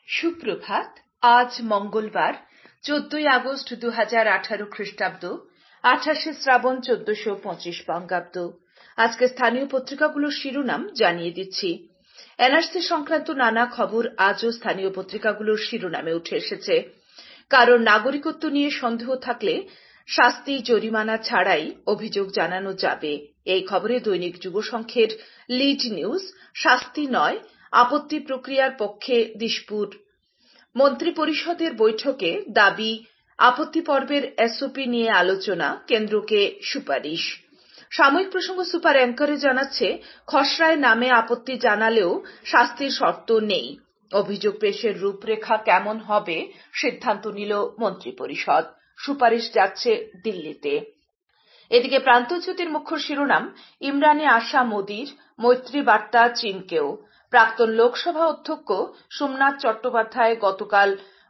সুপ্রভাত। আজ মঙ্গলবার 14ই আগস্ট 2018 খ্রিস্টাব্দ, 28শে শ্রাবণ 1425 বঙ্গাব্দ। আজকে স্থানীয় পত্রিকাগুলোর শিরোনাম জানিয়ে দিচ্ছি। এনআরসি সংক্রান্ত নানা খবর আজও স্থানীয় পত্রিকাগুলোর শিরোনামে উঠে এসেছে। কারণ নাগরিকত্ব নিয়ে সন্দেহ থাকলে শাস্তি জরিমানা ছাড়াই অভিযোগ জানানো যাবে। এই খবরে দৈনিক যুগসংখ্যের লিড নিউজ, শাস্তি নয় আপত্তি প্রক্রিয়ার পক্ষে দিশপুর। মন্ত্রিপরিষদের বৈঠকে দাবি, আপত্তি পর্বের এসওপি নিয়ে আলোচনা, কেন্দ্রকে সুপারিশ। সাময়িক প্রসঙ্গ সুপার অ্যাঙ্কারে জানাচ্ছে, খসড়ায় নামে আপত্তি জানালেও শাস্তির শর্ত নেই। অভিযোগ পেশের রূপরেখা কেমন হবে সিদ্ধান্ত নিল মন্ত্রিপরিষদ। সুপারিশ যাচ্ছে দিল্লিতে। এদিকে প্রান্তজ্যোতির মুখ্য শিরোনাম, ইমরানে আশা মোদির, মৈত্রী বার্তা চীনকেও। প্রাক্তন লোকসভা অধ্যক্ষ সোমনাথ চট্টোপাধ্যায় গতকাল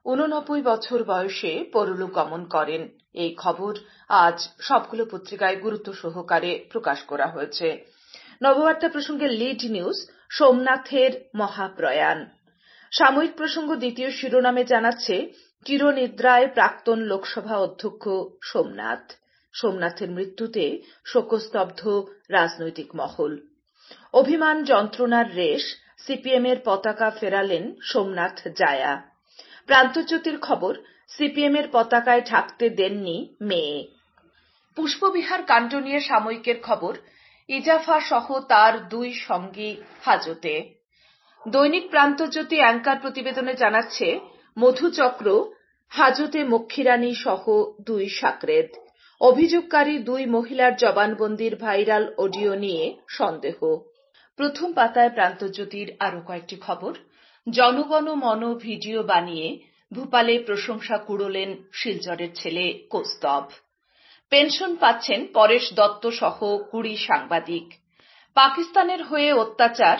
89 বছর বয়সে পরলোক গমন করেন। এই খবর আজ সবগুলো পত্রিকায় গুরুত্ব সহকারে প্রকাশ করা হয়েছে। নববার্তা প্রসঙ্গে লিড নিউজ, সোমনাথের মহাপ্রয়াণ। সাময়িক প্রসঙ্গ দ্বিতীয় শিরোনামে জানাচ্ছে, চিরনিদ্রায় প্রাক্তন লোকসভা অধ্যক্ষ সোমনাথ। সোমনাথের মৃত্যুতে শোকস্তব্ধ রাজনৈতিক মহল। অভিমান যন্ত্রণার রেশ, সিপিএমের পতাকা ফেরালেন সোমনাথ জায়া। প্রান্তজ্যোতির খবর, সিপিএমের পতাকায় ঢাকতে দেননি মেয়ে। পুষ্পবিহার কাণ্ড নিয়ে সাময়িকের খবর, ইজাফা সহ তার 2 সঙ্গী হাজতে। দৈনিক প্রান্তজ্যোতি অ্যাঙ্কার প্রতিবেদনে জানাচ্ছে, মধুচক্র, হাজতে মক্ষীরানী সহ 2 সাকরেদ। অভিযোগকারী 2 মহিলার জবানবন্দির ভাইরাল অডিও নিয়ে সন্দেহ। প্রথম পাতায় প্রান্তজ্যোতির আরো কয়েকটি খবর। জনগণ মন ভিডিও বানিয়ে ভূপালে প্রশংসা কুড়োলেন শিলচরের ছেলে কৌস্তভ। পেনশন পাচ্ছেন পরেশ দত্ত সহ 20 সাংবাদিক। পাকিস্তানের হয়ে অত্যাচার,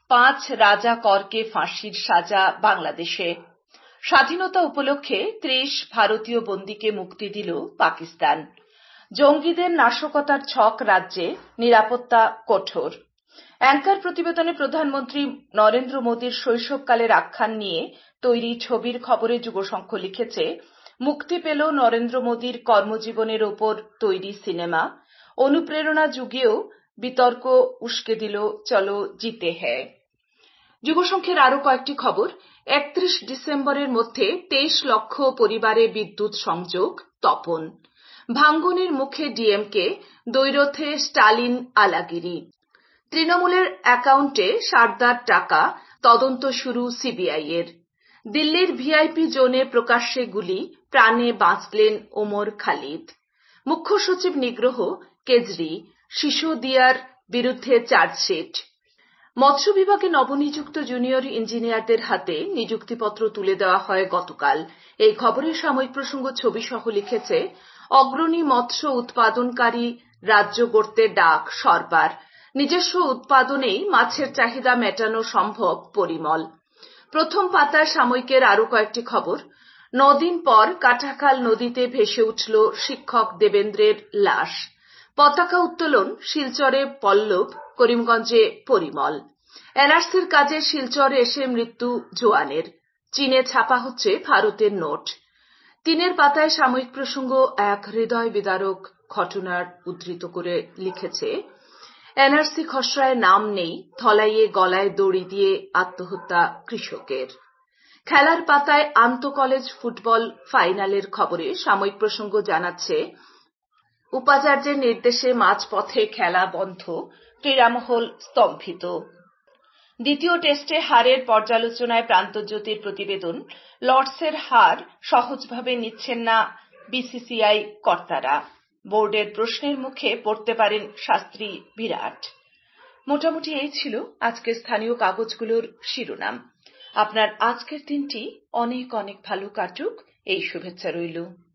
5 রাজা করকে ফাঁসির সাজা বাংলাদেশে। স্বাধীনতা উপলক্ষে 30 ভারতীয় বন্দীকে মুক্তি দিল পাকিস্তান। জঙ্গিদের নাশকতার ছক রাজ্যে, নিরাপত্তা কঠোর। অ্যাঙ্কার প্রতিবেদনে প্রধানমন্ত্রী নরেন্দ্র মোদীর শৈশবকালের আখ্যান নিয়ে তৈরি ছবির খবরে যুগসংখ্য লিখেছে, মুক্তি পেল নরেন্দ্র মোদীর কর্মজীবনের ওপর তৈরি সিনেমা। অনুপ্রেরণা যুগেও বিতর্ক উস্কে দিল চলো জিতে হ্যায়। যুগসংখ্যের আরো কয়েকটি খবর। 31 ডিসেম্বরের মধ্যে 23 লক্ষ পরিবারে বিদ্যুৎ সংযোগ, তপন। ভাঙ্গনের মুখে ডিএমকে, দ্বৈরথে স্টালিন আলাগিরি। তৃণমূলের অ্যাকাউন্টে সারদার টাকা, তদন্ত শুরু সিবিআই এর। দিল্লির ভিআইপি জোনে প্রকাশ্যে গুলি, প্রাণে বাঁচলেন ওমর খালিদ। মুখ্য সচিব নিগ্রহ, কেজরি, সিসোদিয়ার বিরুদ্ধে চার্জশিট। মৎস্য বিভাগে নবনিযুক্ত জুনিয়র ইঞ্জিনিয়ারদের হাতে নিযুক্তিপত্র তুলে দেওয়া হয় গতকাল। এই খবরের সাময়িক প্রসঙ্গ ছবি সহ লিখেছে, অগ্রণী মৎস্য উৎপাদনকারী রাজ্য গড়তে ডাক সরকার। নিজস্ব উৎপাদনেই মাছের চাহিদা মেটানো সম্ভব, পরিমল। প্রথম পাতায় সাময়িকের আরো কয়েকটি খবর। 9 দিন পর কাটাখাল নদীতে ভেসে উঠল শিক্ষক দেবেন্দ্রের লাশ। পতাকা উত্তোলন শিলচরে পল্লব, করিমগঞ্জে পরিমল। এনআরসির কাজে শিলচরে এসে মৃত্যু জোয়ানের। চীনে ছাপা হচ্ছে ভারতের নোট। 3 পাতায় সাময়িক প্রসঙ্গ এক হৃদয় বিদারক ঘটনার উদ্ধৃত করে লিখেছে, এনআরসি খসড়ায় নাম নেই, ধলাইয়ে গলায় দড়ি দিয়ে আত্মহত্যা কৃষকের। খেলার পাতায় আন্তঃকলেজ ফুটবল ফাইনালের খবরে সাময়িক প্রসঙ্গ জানাচ্ছে, উপাচার্যের নির্দেশে মাঝপথে খেলা বন্ধ, ক্রীড়ামহল স্তম্ভিত। দ্বিতীয় টেস্টে হারের পর্যালোচনায় প্রান্তজ্যোতির প্রতিবেদন, লর্ডসের হার সহজভাবে নিচ্ছেন না বিসিসিআই কর্তারা। বোর্ডের প্রশ্নের মুখে পড়তে পারেন শাস্ত্রী বিরাট। মোটামুটি এই ছিল আজকের স্থানীয় কাগজগুলোর শিরোনাম। আপনার আজকের দিনটি অনেক অনেক ভালো কাটুক, এই শুভেচ্ছা রইল।